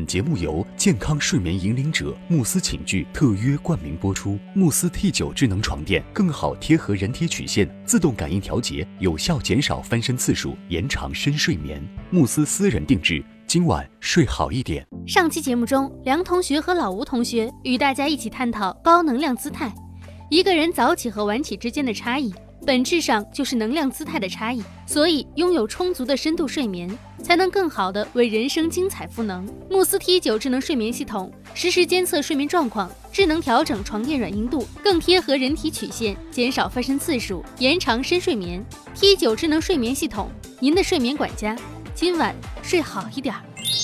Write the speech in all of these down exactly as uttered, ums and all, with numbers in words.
节目由健康睡眠引领者慕斯寝具特约冠名播出。慕斯 T 九 智能床垫更好贴合人体曲线，自动感应调节，有效减少翻身次数，延长深睡眠。慕斯私人定制，今晚睡好一点。 上期节目中，梁同学和老吴同学与大家一起探讨高能量姿态，一个人早起和晚起之间的差异，本质上就是能量姿态的差异。所以拥有充足的深度睡眠，才能更好地为人生精彩赋能。慕斯 T 九 智能睡眠系统实时监测睡眠状况，智能调整床垫软硬度，更贴合人体曲线，减少翻身次数，延长深睡眠。 T 九 智能睡眠系统，您的睡眠管家，今晚睡好一点。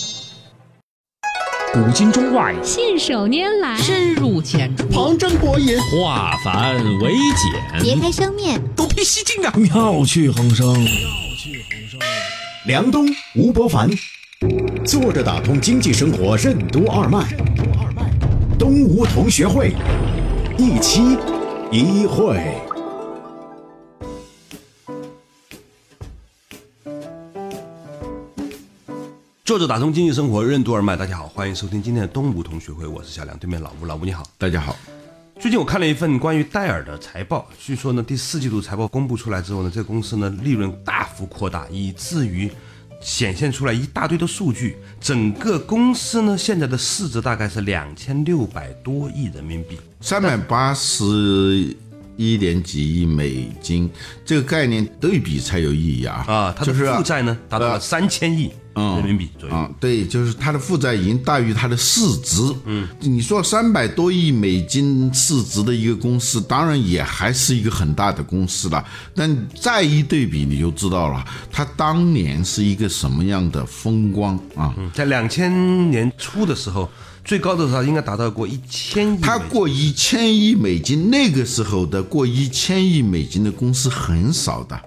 古今中外， 信手拈来， 深入浅出， 旁征博引， 化繁为简， 别开生面， 独辟蹊径啊， 妙趣横生。 梁冬、吴伯凡，坐着打通经济生活任督二脉，东吴同学会，一期一会。 作者打通经济生活任督二脉，大家好，欢迎收听今天的东吴同学会，我是小梁，对面老吴，老吴你好。 大家好。 最近我看了一份关于戴尔的财报，据说呢第四季度财报公布出来之后呢，这个公司呢利润大幅扩大，以至于显现出来一大堆的数据，整个公司呢现在的市值大概是两千六百多亿人民币， 三百八十一点几亿美金，这个概念对比才有意义啊！ 啊，它的负债呢、就是、达到了三千亿人民币左右、 嗯嗯。对，就是它的负债已经大于它的市值。嗯，你说三百多亿美金市值的一个公司，当然也还是一个很大的公司了。但再一对比，你就知道了，它当年是一个什么样的风光啊！ 嗯、在两千年初的时候。最高的时候应该达到过一千亿， 它过一千亿美金，那个时候的过一千亿美金的公司很少的。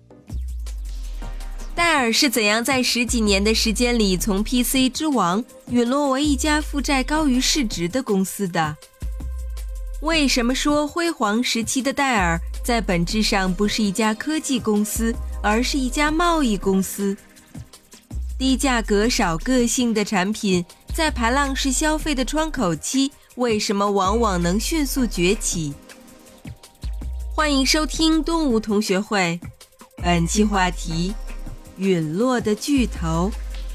戴尔是怎样在十几年的时间里从 P C 之王陨落为一家负债高于市值的公司的？为什么说辉煌时期的戴尔在本质上不是一家科技公司，而是一家贸易公司？低价格少个性的产品在排浪式消费的窗口期，为什么往往能迅速崛起？欢迎收听东吴同学会，本期话题：陨落的巨头。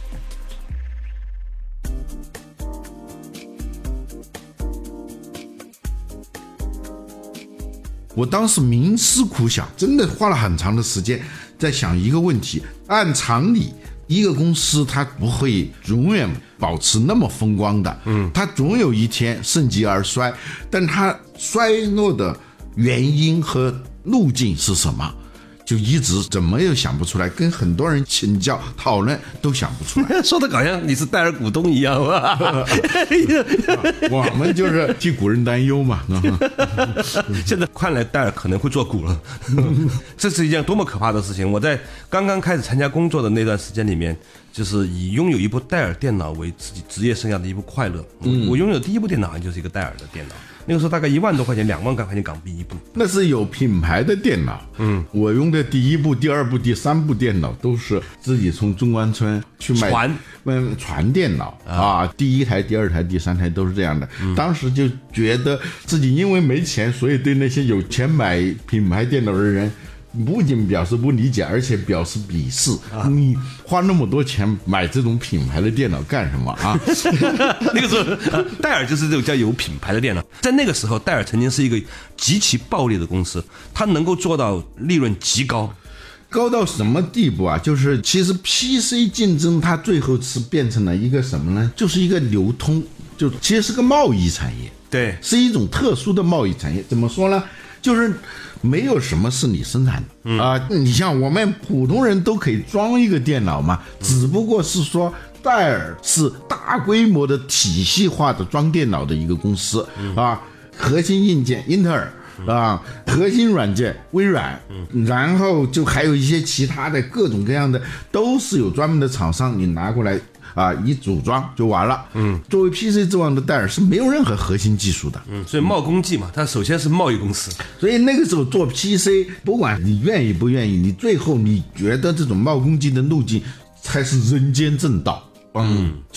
我当时冥思苦想，真的花了很长的时间在想一个问题。按常理，一个公司它不会永远保持那么风光的，嗯，它总有一天盛极而衰，但它衰落的原因和路径是什么？就一直怎么也想不出来，跟很多人请教讨论都想不出来。 说的好像你是戴尔股东一样吧？ 我们就是替股人担忧嘛。 现在看来戴尔可能会做股了，这是一件多么可怕的事情！我在刚刚开始参加工作的那段时间里面，就是以拥有一部戴尔电脑为自己职业生涯的一部快乐。嗯、我拥有第一部电脑就是一个戴尔的电脑。那个时候大概一万多块钱，两万块钱港币一部， 那是有品牌的电脑。嗯，我用的第一部、第二部、第三部电脑都是自己从中关村去买传嗯传电脑啊, 啊，第一台、第二台、第三台都是这样的。嗯、当时就觉得自己因为没钱，所以对那些有钱买品牌电脑的人。不仅表示不理解，而且表示鄙视、啊、你花那么多钱买这种品牌的电脑干什么啊？ 那个时候戴尔就是这种叫有品牌的电脑。在那个时候戴尔曾经是一个极其暴利的公司，它能够做到利润极高， 高到什么地步啊？就是其实 P C 竞争它最后是变成了一个什么呢？就是一个流通，就其实是个贸易产业。 对， 是一种特殊的贸易产业。怎么说呢？就是没有什么是你生产的、嗯、啊！你像我们普通人都可以装一个电脑嘛，只不过是说戴尔是大规模的体系化的装电脑的一个公司、嗯、啊，核心硬件英特尔啊，核心软件微软、嗯，然后就还有一些其他的各种各样的，都是有专门的厂商，你拿过来。啊，一组装就完了。嗯，作为 P C 之王的戴尔是没有任何核心技术的。 嗯，所以贸工技嘛，它首先是贸易公司。 所以那个时候做 P C， 不管你愿意不愿意，你最后你觉得这种贸工技的路径才是人间正道。嗯，就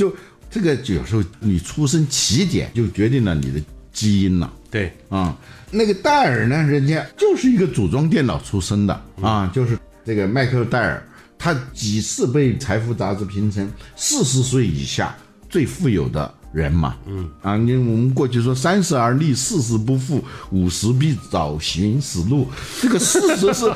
这个有时候你出生起点就决定了你的基因了。 对啊、嗯，那个戴尔呢，人家就是一个组装电脑出身的啊、嗯，就是这个迈克尔·戴尔，他几次被财富杂志评成四十岁以下最富有的人嘛。嗯啊，你我们过去说三十而立，四十不惑，五十必找寻死路，这个四十是。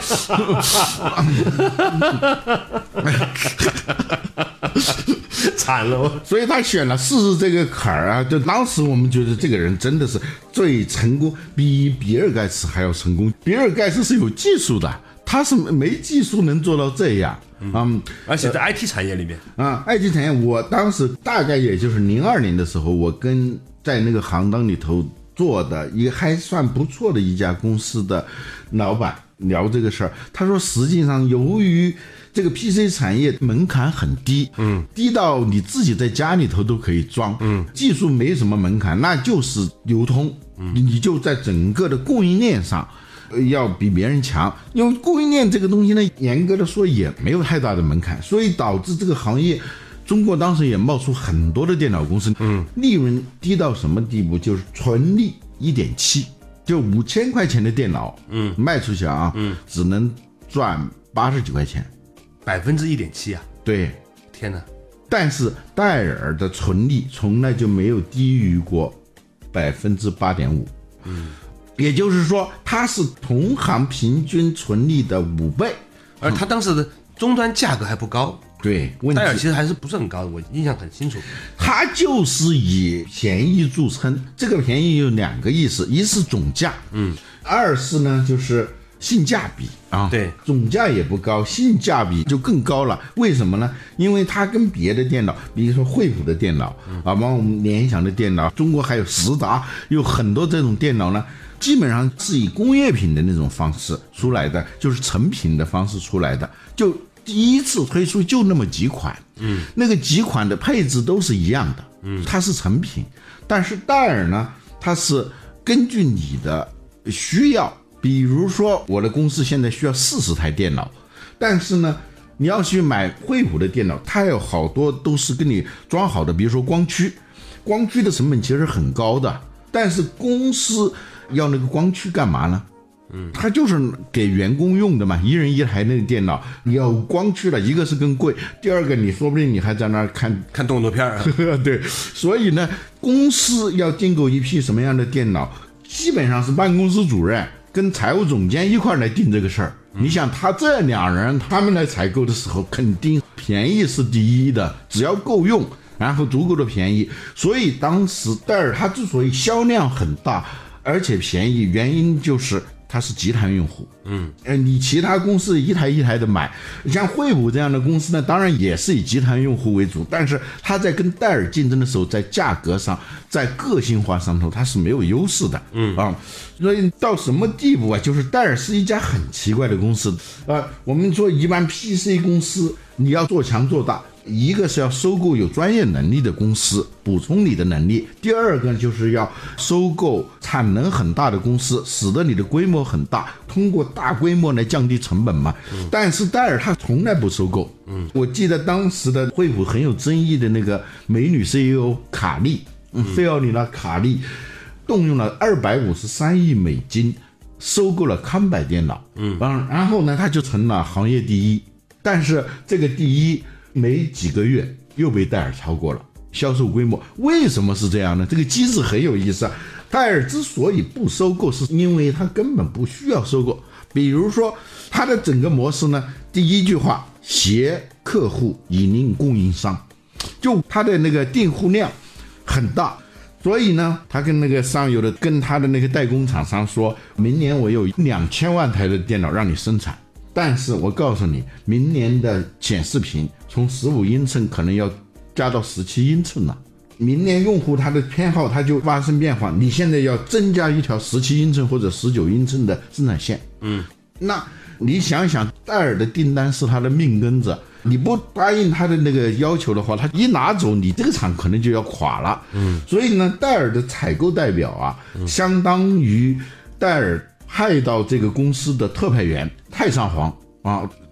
惨了， 所以他选了四十这个坎儿啊，就当时我们觉得这个人真的是最成功，比比尔盖茨还要成功。比尔盖茨是有技术的，他是没技术能做到这样。嗯，嗯而且在 I T 产业里面啊 ，I T 产业，我当时大概也就是零二年的时候，我跟在那个行当里头做的一个还算不错的一家公司的老板聊这个事儿，他说实际上由于这个 P C 产业门槛很低，嗯，低到你自己在家里头都可以装，嗯，技术没什么门槛，那就是流通，嗯，你就在整个的供应链上要比别人强，因为供应链这个东西呢，严格的说也没有太大的门槛，所以导致这个行业，中国当时也冒出很多的电脑公司，嗯，利润低到什么地步，就是纯利 一点七， 就五千块钱的电脑，嗯，卖出去啊，嗯，只能赚八十几块钱。 百分之一点七啊！ 对， 天哪！ 但是戴尔的纯利从来就没有低于过百分之八点五，嗯，也就是说它是同行平均纯利的五倍， 而它当时的终端价格还不高。 对，问题戴尔其实还是不是很高的，我印象很清楚。 它就是以便宜著称，这个便宜有两个意思，一是总价，嗯，二是呢就是性价比啊， 对， 总价也不高，性价比就更高了。为什么呢？因为它跟别的电脑，比如说惠普的电脑、嗯、啊，包括我们联想的电脑，中国还有实达，有很多这种电脑呢，基本上是以工业品的那种方式出来的，就是成品的方式出来的，就第一次推出就那么几款，嗯，那个几款的配置都是一样的，嗯，它是成品。但是戴尔呢，它是根据你的需要。比如说我的公司现在需要四十台电脑，但是呢你要去买惠普的电脑，它有好多都是跟你装好的，比如说光驱，光驱的成本其实很高的，但是公司要那个光驱干嘛呢？嗯，它就是给员工用的嘛，一人一台那个电脑，你要光驱了，一个是更贵，第二个你说不定你还在那儿看看动作片啊。 对，所以呢公司要订购一批什么样的电脑，基本上是办公室主任跟财务总监一块来定这个事儿、嗯、你想他这两人他们来采购的时候，肯定便宜是第一的，只要够用，然后足够的便宜。所以当时戴尔它之所以销量很大而且便宜，原因就是它是集团用户。嗯，呃，你其他公司一台一台的买，像惠普这样的公司呢，当然也是以集团用户为主，但是它在跟戴尔竞争的时候，在价格上，在个性化上头，它是没有优势的。嗯啊，所以到什么地步啊？就是戴尔是一家很奇怪的公司。呃，我们说一般 P C 公司，你要做强做大，一个是要收购有专业能力的公司，补充你的能力；第二个就是要收购产能很大的公司，使得你的规模很大，通过大规模来降低成本嘛。嗯、但是戴尔他从来不收购。嗯，我记得当时的惠普很有争议的那个美女 C E O 卡利，嗯，费奥里娜卡利，动用了二百五十三亿美金收购了康柏电脑。嗯，然后呢，他就成了行业第一。但是这个第一没几个月又被戴尔超过了，销售规模。为什么是这样呢？这个机制很有意思啊。戴尔之所以不收购，是因为他根本不需要收购。比如说他的整个模式呢，第一句话，携客户以令供应商，就他的那个订户量很大，所以呢他跟那个上游的跟他的那个代工厂商说，明年我有两千万台的电脑让你生产，但是我告诉你，明年的显示屏从十五英寸可能要加到十七英寸了。明年用户他的偏好他就发生变化，你现在要增加一条十七英寸或者十九英寸的生产线。嗯，那你想想，戴尔的订单是他的命根子，你不答应他的那个要求的话，他一拿走，你这个厂可能就要垮了。嗯，所以呢，戴尔的采购代表啊，嗯、相当于戴尔派到这个公司的特派员太上皇啊，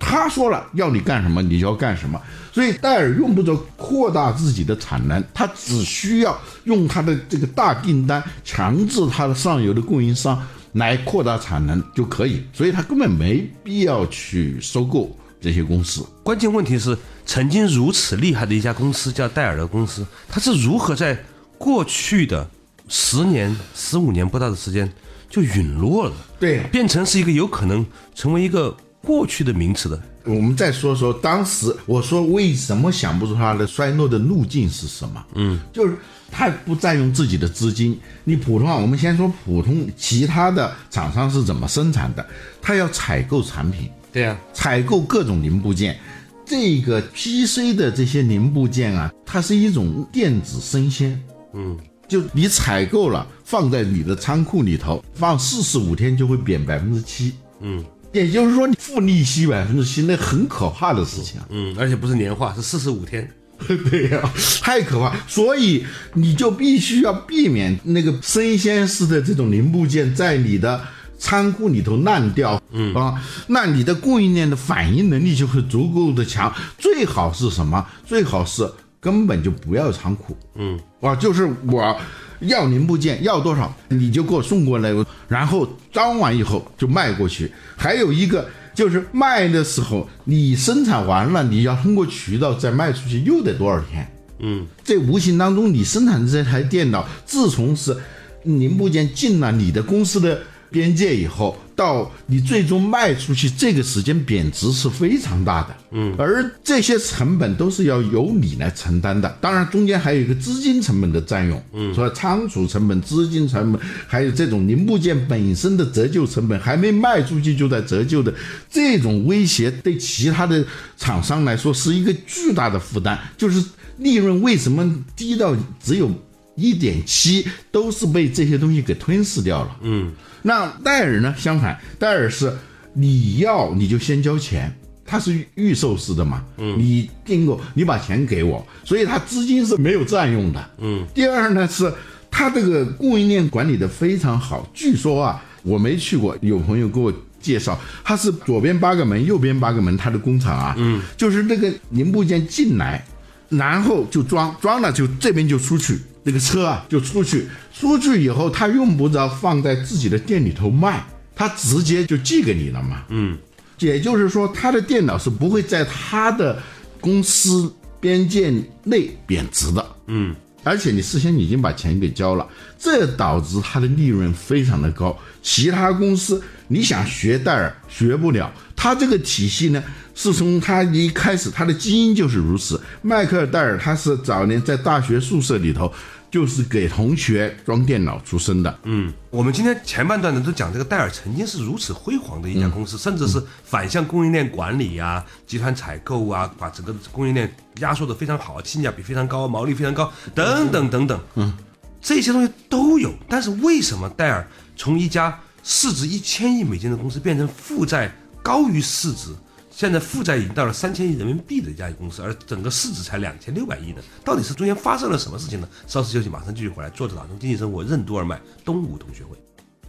他说了要你干什么你就要干什么。所以戴尔用不着扩大自己的产能，他只需要用他的这个大订单强制他的上游的供应商来扩大产能就可以，所以他根本没必要去收购这些公司。 关键问题是，曾经如此厉害的一家公司叫戴尔的公司，它是如何在过去的十年、十五年不到的时间就陨落了？ 对， 变成是一个有可能成为一个过去的名词的。 我们再说说当时我说为什么想不出它的衰落的路径是什么？嗯，就是它不占用自己的资金。你普通话，我们先说普通，其他的厂商是怎么生产的？它要采购产品， 对啊， 采购各种零部件。这个 P C 的这些零部件啊，它是一种电子生鲜，嗯，就你采购了，放在你的仓库里头，放四十五天就会贬百分之七，嗯。也就是说，你付利息百分之七，那很可怕的事情。 嗯，而且不是年化，是四十五天。 对呀、啊，太可怕。所以你就必须要避免那个生鲜式的这种零部件在你的仓库里头烂掉。嗯啊，那你的供应链的反应能力就会足够的强。最好是什么？最好是根本就不要仓库。嗯啊，就是我。要零部件要多少你就给我送过来，然后装完以后就卖过去。还有一个就是卖的时候你生产完了，你要通过渠道再卖出去又得多少天。嗯，这无形当中你生产的这台电脑自从是零部件进了你的公司的边界以后，到你最终卖出去，这个时间贬值是非常大的。嗯，而这些成本都是要由你来承担的。当然中间还有一个资金成本的占用，嗯，说仓储成本、资金成本，还有这种零部件本身的折旧成本，还没卖出去就在折旧的这种威胁，对其他的厂商来说是一个巨大的负担。就是利润为什么低到只有一点七，都是被这些东西给吞噬掉了。嗯，那戴尔呢？相反，戴尔是你要你就先交钱。它是预售式的嘛，嗯，你订购，你把钱给我，所以它资金是没有占用的，嗯。第二呢，是它这个供应链管理的非常好。据说啊，我没去过，有朋友给我介绍，它是左边八个门，右边八个门，它的工厂啊，嗯，就是那个零部件进来，然后就装，装了就这边就出去，那个车啊就出去，出去以后，它用不着放在自己的店里头卖，它直接就寄给你了嘛，嗯。也就是说，他的电脑是不会在他的公司边界内贬值的，嗯，而且你事先已经把钱给交了，这导致他的利润非常的高。其他公司你想学戴尔学不了，他这个体系呢是从他一开始他的基因就是如此。迈克尔戴尔他是早年在大学宿舍里头。就是给同学装电脑出身的。嗯， 我们今天前半段呢都讲这个戴尔曾经是如此辉煌的一家公司，嗯、甚至是反向供应链管理啊、集团采购啊，把整个供应链压缩的非常好，性价比非常高，毛利非常高，等等等等。嗯，这些东西都有，但是为什么戴尔从一家市值一千亿美金的公司变成负债高于市值？现在负债已经到了三千亿人民币的一家公司，而整个市值才两千六百亿呢。到底是中间发生了什么事情呢？稍事休息，马上继续回来。作者打通经济生活任督二脉，东吴同学会。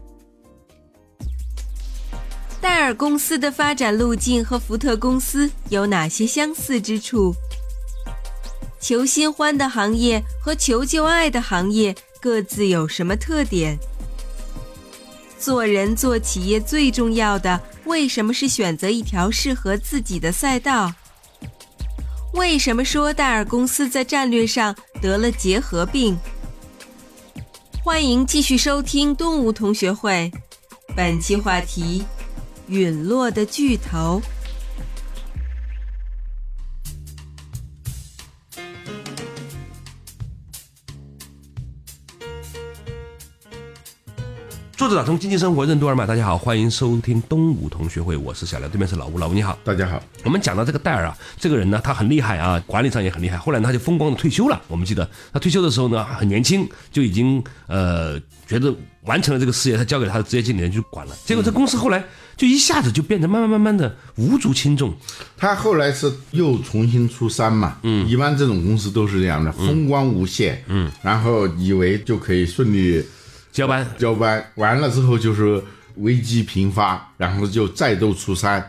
戴尔公司的发展路径和福特公司有哪些相似之处？求新欢的行业和求旧爱的行业各自有什么特点？做人做企业最重要的，为什么是选择一条适合自己的赛道？为什么说戴尔公司在战略上得了结核病？欢迎继续收听东吴同学会，本期话题：陨落的巨头。 作者打通经济生活任督二脉，大家好，欢迎收听东吴同学会，我是小廖，对面是老吴，老吴你好。 大家好。 我们讲到这个戴尔啊，这个人呢，他很厉害啊，管理上也很厉害。后来呢，他就风光的退休了。我们记得他退休的时候呢，很年轻，就已经呃觉得完成了这个事业，他交给他的职业经理人去管了。结果这公司后来就一下子就变得慢慢慢慢的无足轻重。 他后来是又重新出山嘛，嗯，一般这种公司都是这样的，风光无限，嗯，然后以为就可以顺利。 交班交班完了之后就是危机频发，然后就再度出山。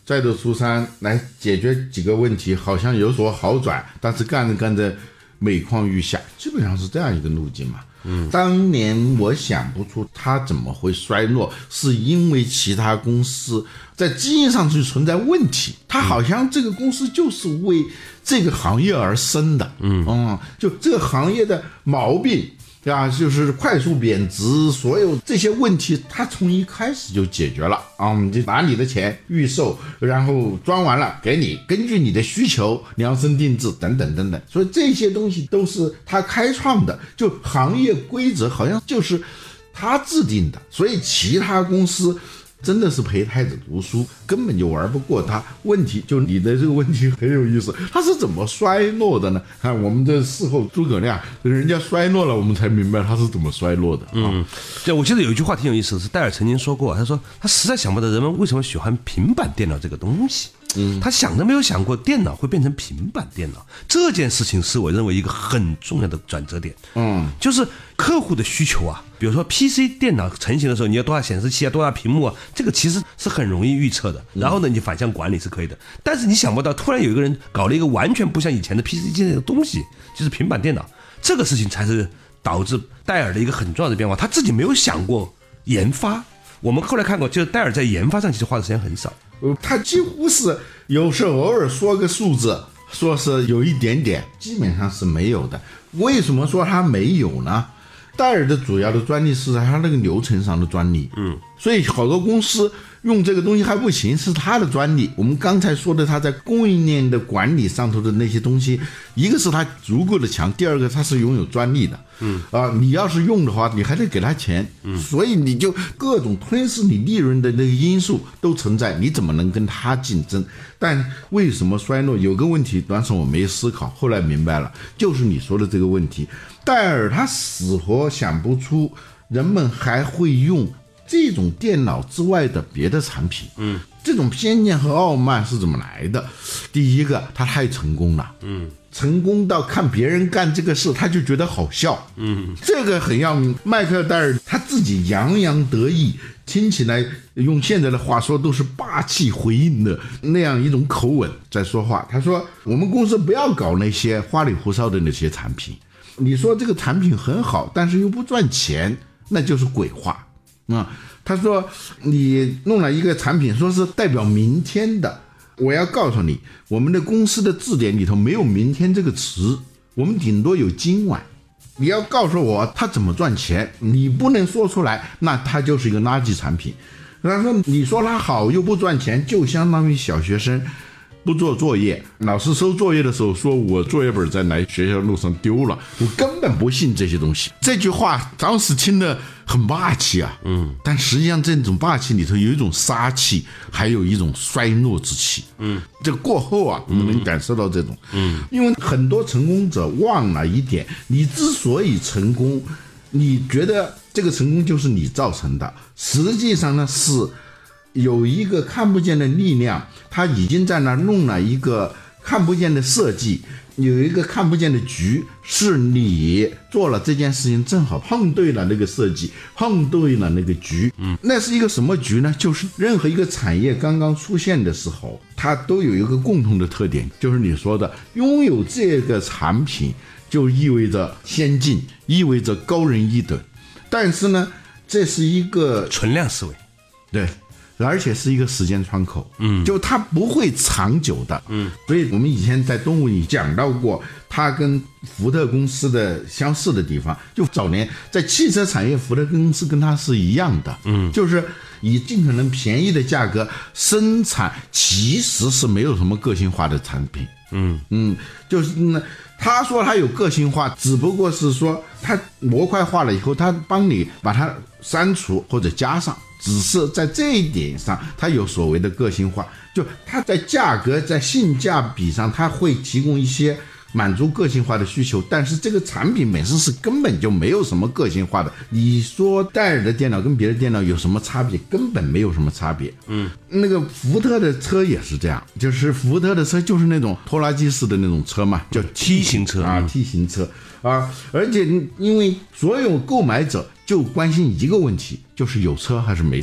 再度出山来解决几个问题，好像有所好转，但是干着干着每况愈下，基本上是这样一个路径嘛。嗯，当年我想不出它怎么会衰落，是因为其他公司在基因上就存在问题，它好像这个公司就是为这个行业而生的。嗯嗯，就这个行业的毛病。对吧？就是快速贬值，所有这些问题，它从一开始就解决了啊！我们就拿你的钱预售，然后装完了给你，根据你的需求量身定制，等等等等。所以这些东西都是他开创的，就行业规则好像就是他制定的，所以其他公司真的是陪太子读书，根本就玩不过他。问题就你的这个问题很有意思，他是怎么衰落的呢？看我们这事后诸葛亮，人家衰落了，我们才明白他是怎么衰落的。 嗯，对，我记得有一句话挺有意思的，是戴尔曾经说过，他说他实在想不到人们为什么喜欢平板电脑这个东西。嗯，他想都没有想过电脑会变成平板电脑，这件事情是我认为一个很重要的转折点。嗯，就是客户的需求啊，比如说 P C 电脑成型的时候，你要多大显示器啊，多大屏幕啊，这个其实是很容易预测的。然后呢，你反向管理是可以的。但是你想不到，突然有一个人搞了一个完全不像以前的 P C 机的东西，就是平板电脑，这个事情才是导致戴尔的一个很重要的变化。他自己没有想过研发。我们后来看过，就是戴尔在研发上其实花的时间很少。 他几乎是有时候偶尔说个数字，说是有一点点，基本上是没有的。为什么说他没有呢？戴尔的主要的专利是在他那个流程上的专利，嗯，所以好多公司用这个东西还不行，是他的专利。我们刚才说的他在供应链的管理上头的那些东西，一个是他足够的强，第二个他是拥有专利的，嗯啊，你要是用的话，你还得给他钱，嗯，所以你就各种吞噬你利润的那个因素都存在，你怎么能跟他竞争？但为什么衰落？有个问题，当时我没思考，后来明白了，就是你说的这个问题。戴尔他死活想不出人们还会用这种电脑之外的别的产品。嗯，这种偏见和傲慢是怎么来的？第一个，他太成功了。嗯，成功到看别人干这个事，他就觉得好笑。嗯，这个很要命。迈克尔戴尔他自己洋洋得意，听起来用现在的话说都是霸气回应的那样一种口吻在说话。他说：“我们公司不要搞那些花里胡哨的那些产品。你说这个产品很好，但是又不赚钱，那就是鬼话啊！”他说：“你弄了一个产品，说是代表明天的，我要告诉你，我们的公司的字典里头没有明天这个词，我们顶多有今晚。你要告诉我它怎么赚钱，你不能说出来，那它就是一个垃圾产品。”他说：“你说它好又不赚钱，就相当于小学生不做作业，老师收作业的时候说我作业本在来学校路上丢了，我根本不信这些东西。”这句话当时听得很霸气啊，嗯，但实际上这种霸气里头有一种杀气，还有一种衰落之气，嗯，这过后啊，我们能感受到这种，嗯，因为很多成功者忘了一点，你之所以成功，你觉得这个成功就是你造成的，实际上呢是有一个看不见的力量，他已经在那弄了一个看不见的设计，有一个看不见的局，是你做了这件事情正好碰对了那个设计，碰对了那个局。嗯，那是一个什么局呢？就是任何一个产业刚刚出现的时候，它都有一个共同的特点，就是你说的拥有这个产品就意味着先进，意味着高人一等。但是呢，这是一个存量思维， 对，而且是一个时间窗口，嗯，就它不会长久的，嗯，所以我们以前在动物里讲到过，它跟福特公司的相似的地方，就早年在汽车产业，福特公司跟它是一样的，嗯，就是以尽可能便宜的价格生产，其实是没有什么个性化的产品，嗯嗯，就是呢。他说他有个性化，只不过是说他模块化了以后，他帮你把它删除或者加上，只是在这一点上他有所谓的个性化，就他在价格在性价比上他会提供一些满足个性化的需求，但是这个产品本身是根本就没有什么个性化的。你说戴尔的电脑跟别的电脑有什么差别？根本没有什么差别。嗯，那个福特的车也是这样，就是福特的车就是那种拖拉机式的那种车嘛，叫 T 型车啊 ，T 型车啊，而且因为所有购买者就关心一个问题，就是有车还是没车。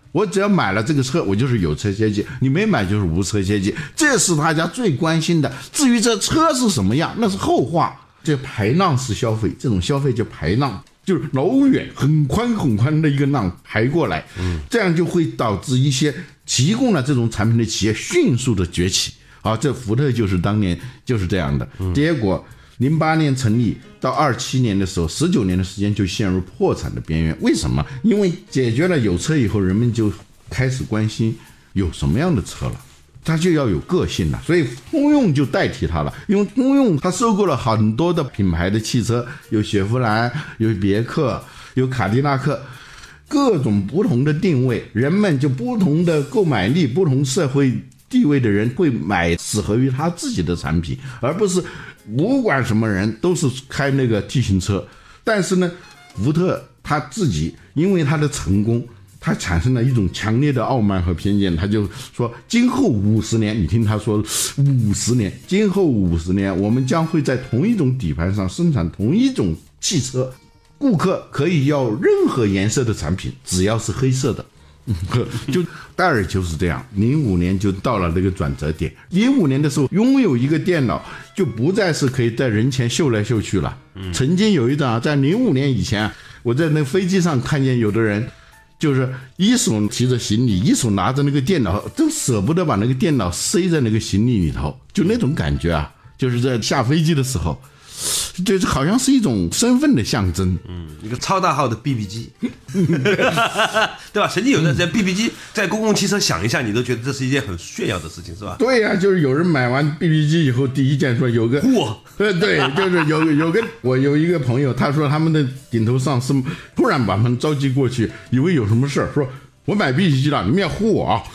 我只要买了这个车，我就是有车阶级，你没买就是无车阶级，这是大家最关心的。至于这车是什么样，那是后话。这排浪式消费，这种消费叫排浪，就是老远很宽很宽的一个浪排过来，嗯，这样就会导致一些提供了这种产品的企业迅速的崛起。啊，这福特就是当年就是这样的，嗯、结果零八年成立到二七年的时候，十九年的时间就陷入破产的边缘。为什么？因为解决了有车以后，人们就开始关心有什么样的车了。它就要有个性了，所以通用就代替它了。因为通用它收购了很多的品牌的汽车，有雪佛兰，有别克，有卡迪拉克，各种不同的定位，人们就不同的购买力、不同社会地位的人会买适合于他自己的产品，而不是不管什么人都是开那个 T 型车。但是呢，福特他自己因为他的成功，他产生了一种强烈的傲慢和偏见，他就说今后五十年，你听他说五十年，今后五十年我们将会在同一种底盘上生产同一种汽车，顾客可以要任何颜色的产品，只要是黑色的。就戴尔就是这样，零五年就到了这个转折点。零五年的时候，拥有一个电脑就不再是可以在人前秀来秀去了。嗯、曾经有一段啊，在零五年以前，我在那飞机上看见有的人就是一手提着行李，一手拿着那个电脑，都舍不得把那个电脑塞在那个行李里头，就那种感觉啊，就是在下飞机的时候。就是好像是一种身份的象征， 嗯，一个超大号的 B B 机，对吧？曾经有段时间 B B 机在公共汽车响一下，你都觉得这是一件很炫耀的事情，是吧？ 对呀、啊，就是有人买完 B B 机以后，第一件说有个嚯， 对对，就是有有个我有一个朋友，他说他们的顶头上司突然把他们召集过去，以为有什么事儿，说。我买 B B 机了，你们要呼我啊！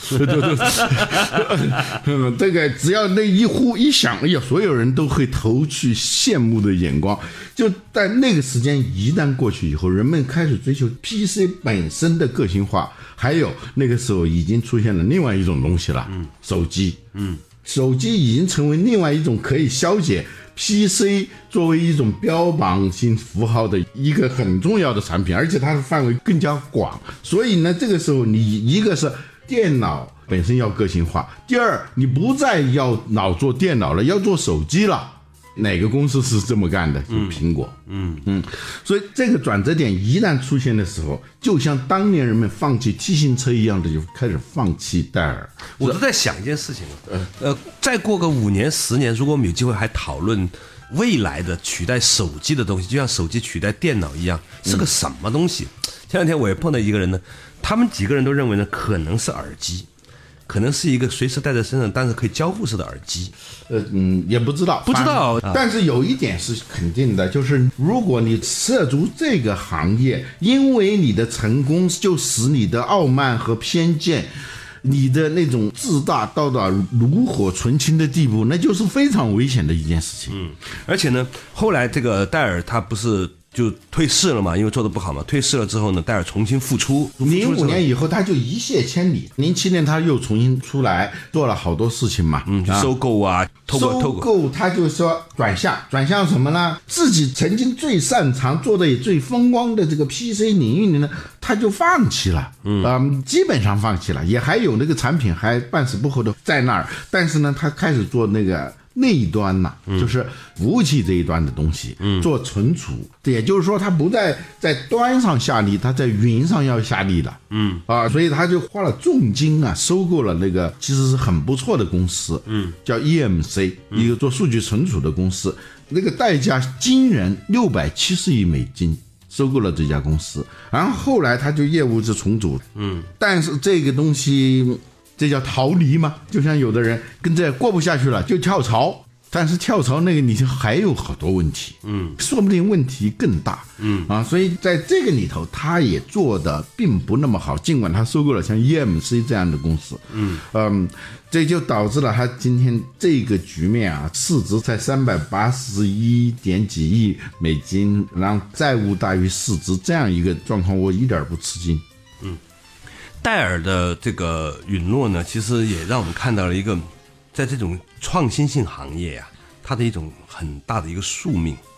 这个只要那一呼一响，哎呀，所有人都会投去羡慕的眼光。就在那个时间一旦过去以后，人们开始追求 P C 本身的个性化，还有那个时候已经出现了另外一种东西了，嗯，手机，嗯，手机已经成为另外一种可以消解P C 作为一种标榜性符号的一个很重要的产品，而且它的范围更加广。所以呢，这个时候你一个是电脑本身要个性化，第二你不再要老做电脑了，要做手机了。哪个公司是这么干的？就苹果。嗯嗯，所以这个转折点一旦出现的时候，就像当年人们放弃 T 型车一样的，就开始放弃戴尔。 我都在想一件事情，呃，再过个五年、十年，如果我们有机会还讨论未来的取代手机的东西，就像手机取代电脑一样，是个什么东西？嗯、前两天我也碰到一个人呢，他们几个人都认为呢，可能是耳机。可能是一个随时带在身上，但是可以交互式的耳机。 呃嗯，也不知道， 不知道。 但是有一点是肯定的，就是如果你涉足这个行业，因为你的成功就使你的傲慢和偏见，你的那种自大到达炉火纯青的地步，那就是非常危险的一件事情。 嗯，而且呢，后来这个戴尔他不是就退市了嘛，因为做得不好嘛。退市了之后呢，戴尔重新复出。 零五年以后，他就一泻千里。零七年他又重新出来，做了好多事情嘛， 嗯，收购啊，透过收购，他就说转向，转向什么呢？自己曾经最擅长做的也最风光的这个 P C 领域里呢，他就放弃了，嗯、呃，基本上放弃了，也还有那个产品还半死不活的在那儿，但是呢，他开始做那个。内端呐、啊，嗯、就是服务器这一端的东西，嗯、做存储，也就是说，它不再在端上下力，它在云上要下力了，嗯啊，所以他就花了重金啊，收购了那个其实是很不错的公司，嗯，叫 E M C，、嗯、一个做数据存储的公司，那个代价惊人，六百七十亿美金。收购了这家公司，然后后来他就业务是重组，嗯，但是这个东西。这叫逃离吗？就像有的人跟这过不下去了就跳槽，但是跳槽那个你还有好多问题，嗯，说不定问题更大，嗯啊，所以在这个里头他也做的并不那么好，尽管他收购了像 E M C 这样的公司，嗯嗯，这就导致了他今天这个局面啊，市值才三百八十一点几亿美金，然后债务大于市值这样一个状况，我一点不吃惊，嗯。 戴尔的这个陨落呢，其实也让我们看到了一个在这种创新性行业呀、啊，它的一种很大的一个宿命。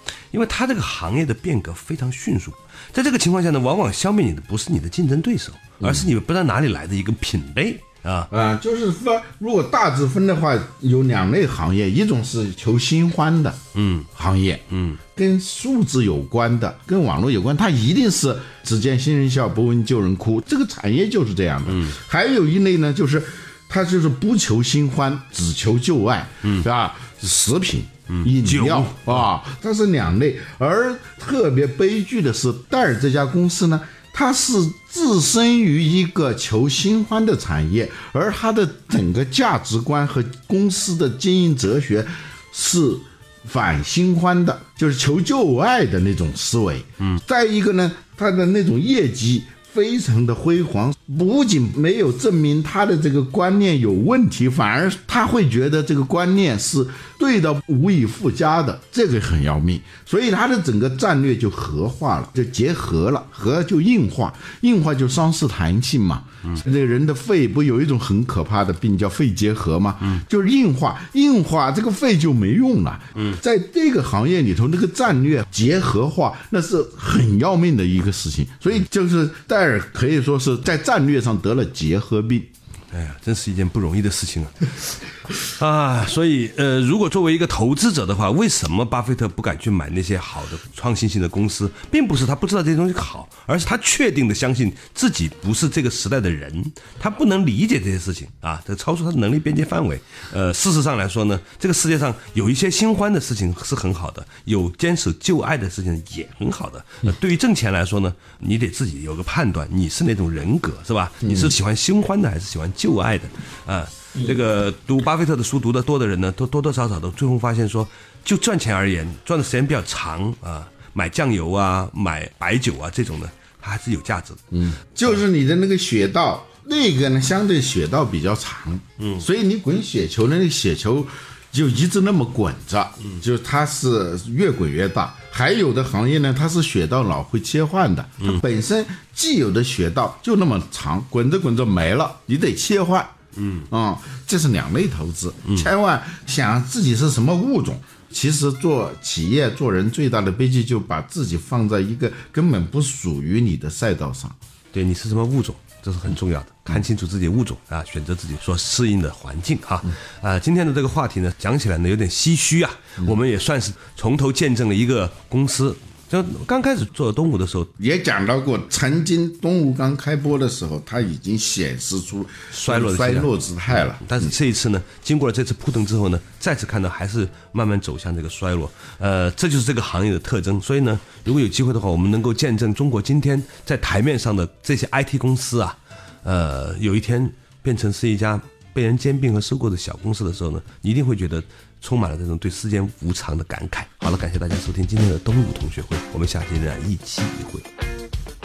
因为它这个行业的变革非常迅速，在这个情况下呢，往往消灭你的不是你的竞争对手，而是你不知道哪里来的一个品类啊。 啊、呃，就是说，如果大致分的话，有两类行业，一种是求新欢的，嗯，行业，嗯，跟数字有关的，跟网络有关，它一定是只见新人笑，不闻旧人哭，这个产业就是这样的。嗯，还有一类呢，就是它就是不求新欢，只求旧爱，嗯，是吧？食品。饮料啊，它是两类。而特别悲剧的是，戴尔这家公司呢，它是置身于一个求新欢的产业，而它的整个价值观和公司的经营哲学是反新欢的，就是求旧爱的那种思维。嗯，再一个呢，它的那种业绩非常的辉煌，不仅没有证明他的这个观念有问题，反而他会觉得这个观念是对的无以复加的，这个很要命。所以他的整个战略就合化了，就结合了，合就硬化，硬化就丧失弹性嘛。嗯，这个人的肺不有一种很可怕的病叫肺结核吗？嗯，就是硬化，硬化这个肺就没用了。嗯，在这个行业里头，那个战略结合化那是很要命的一个事情。所以就是戴尔可以说是在战略上得了结核病。 哎呀，真是一件不容易的事情啊！啊，所以呃，如果作为一个投资者的话，为什么巴菲特不敢去买那些好的创新性的公司，并不是他不知道这些东西好，而是他确定的相信自己不是这个时代的人，他不能理解这些事情啊，这超出他的能力边界范围。呃，事实上来说呢，这个世界上有一些新欢的事情是很好的，有坚守旧爱的事情也很好的。呃，对于挣钱来说呢，你得自己有个判断，你是那种人格是吧？你是喜欢新欢的还是喜欢旧爱的啊？这个读巴菲特的书读得多的人呢，都多多少少都最后发现说，就赚钱而言，赚的时间比较长啊，买酱油啊，买白酒啊这种呢，它还是有价值的。 嗯，就是你的那个雪道，那个呢相对雪道比较长，嗯，所以你滚雪球的那个雪球就一直那么滚着，嗯，就是它是越滚越大。还有的行业呢，它是雪道老会切换的，它本身既有的雪道就那么长，滚着滚着没了，你得切换。嗯啊、嗯，这是两类投资，嗯、千万想自己是什么物种。其实做企业做人最大的悲剧，就把自己放在一个根本不属于你的赛道上。 对，你是什么物种，这是很重要的，看清楚自己的物种啊，选择自己所适应的环境哈。啊，今天的这个话题呢，讲起来呢有点唏嘘啊，嗯、我们也算是从头见证了一个公司。就刚开始做东吴的时候， 也讲到过，曾经东吴刚开播的时候，它已经显示出衰落的衰落姿态了。 但是这一次呢，经过了这次扑腾之后呢，再次看到还是慢慢走向这个衰落。呃，这就是这个行业的特征。所以呢，如果有机会的话，我们能够见证中国今天在台面上的这些 I T 公司啊，呃，有一天变成是一家被人兼并和收购的小公司的时候呢，你一定会觉得充满了这种对世间无常的感慨。好了，感谢大家收听今天的东吴同学会，我们下期仍然一期一会。